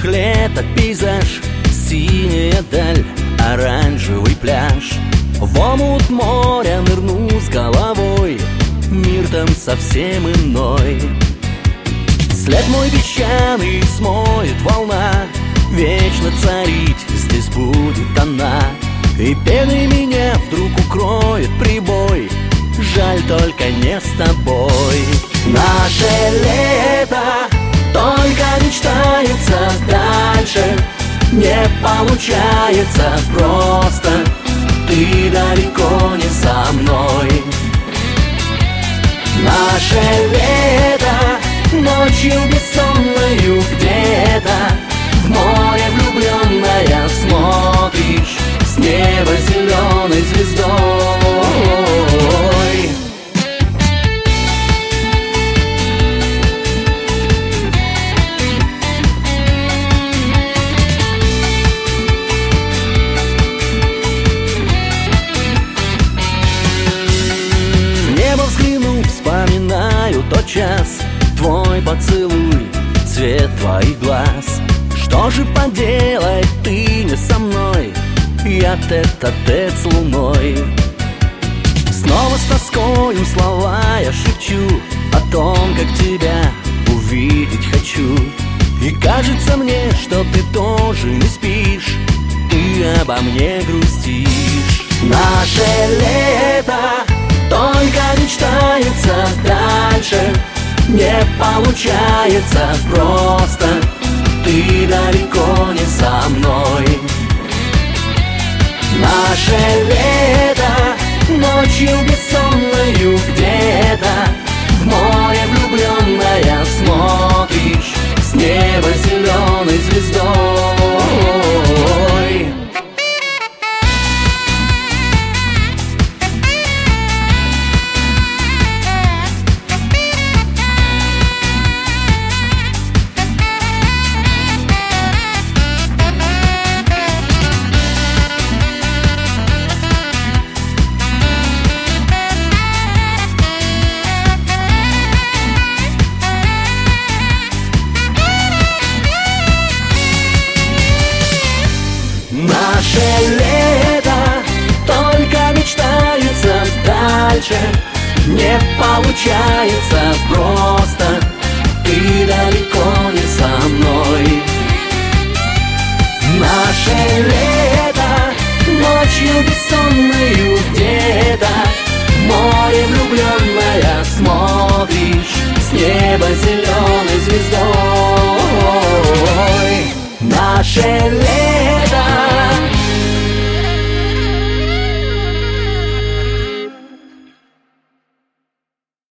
лето, пейзаж, синяя даль, оранжевый пляж. В омут моря нырну с головой, мир там совсем иной. След мой песчаный смоет волна, вечно царить здесь будет она. И пеной меня вдруг укроет прибой, жаль только не с тобой. Наше лето только мечтается, дальше не получается просто. Ты далеко не со мной. Наше лето ночью бессонною где-то в море влюбленная смотришь с неба зеленой звездой. В небо взглянув, вспоминаю тот час, твой поцелуй, цвет твоих глаз. Что же поделать, ты не со мной, я тет-а-тет с луной. Снова с тоскою слова я шепчу о том, как тебя увидеть хочу. И кажется мне, что ты тоже не спишь, ты обо мне грустишь. Наше лето только мечтается, дальше не получается просто. Ты далеко не со мной. Наше лето ночью бессонною где-то в море влюбленная смотришь с неба зеленой звездой. Наше лето только мечтается, дальше не получается просто. Ты далеко не со мной. Наше лето ночью бессонною где-то в море влюбленная смотрит